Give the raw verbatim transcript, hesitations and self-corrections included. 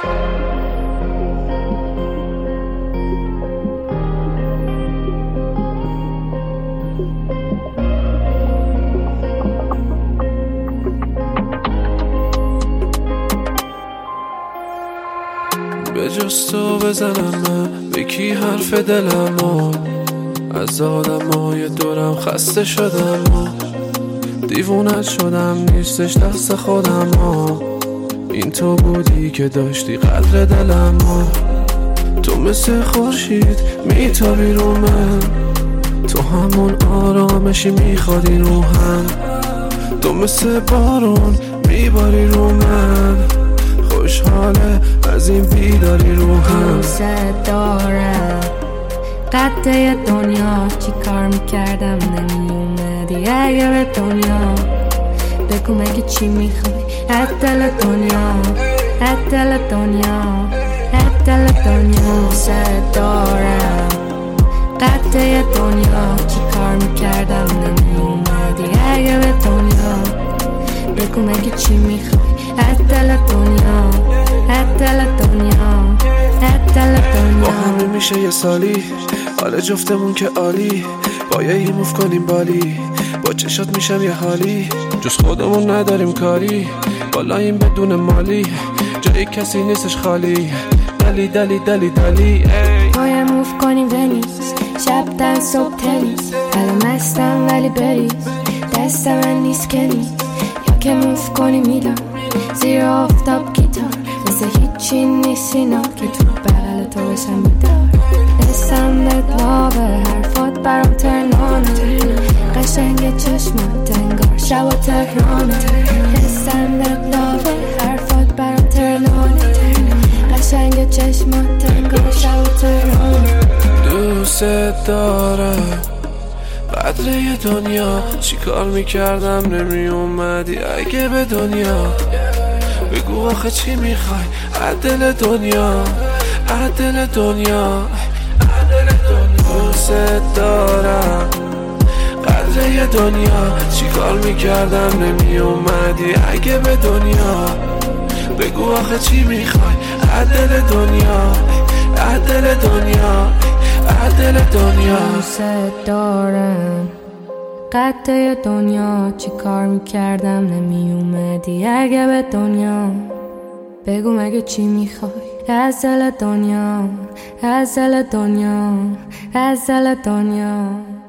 به جز تو بزنم من به کی حرف دلمو، از آدمای دورم خسته شدم و دیوونت شدم، نیستش دست خودم ها. این تو بودی که داشتی قدر دلم ها. تو مثل خورشید میتابی رو من، تو همون آرامشی میخوادی روحم. تو مثل بارون میباری رو من، خوشحاله از این بیداری روحم. دوست دارم قطعه دنیا، چی کار میکردم نمیومدی اگه به دنیا. بگو مگه چی میخوای از دل دنیا، از دل دنیا، از دل دنیا. دوست دارم قطعه دنیا، چی کار میکردم نمیومدی اگه به دنیا. بگو مگه چی میخوای از دل دنیا، از دل دنیا، از دل دنیا. با همه میشه یه سالی، حال جفتمون که عالی. با یه ایموف کنیم بالی، با چشات میشم یه حالی. جز خودمون نداریم کاری، بالاییم بدون مالی. جایی کسی نیستش خالی، دلی دلی دلی دلی. با یه موف کنیم ونیس، شب در صبح تنیس. الان مستم ولی بریز، دست من نیست که نیست. یا که موف کنیم میدم زیر آفتاب گیتار، مثل هیچی نیست اینا که تو بغل تو بشم بیدار. دستم بهت لابه، حرفات برام ترنانه. قشنگ چشمات انگار شب و تهرانه. دستم بهت لابه، حرفات برام ترنانه. قشنگ چشمات انگار شب و تهرانه. دوست دارم قدره دنیا، چی کار میکردم نمی اومدی اگه به دنیا. بگو آخه چی میخوای از دل دنیا، از دل دنیا. دوست دارم قدره دنیا، چی کار میکردم نمی اومدی اگه به دنیا. بگو آخه چی میخوای از دل دنیا، از دل دنیا، از دل دنیا. دوست دارم قطعه دنیا، چی کار میکردم نمی اومدی اگه به دنیا. بگو مگه چی میخوای از دل دنیا، از دل دنیا، از دل دنیا.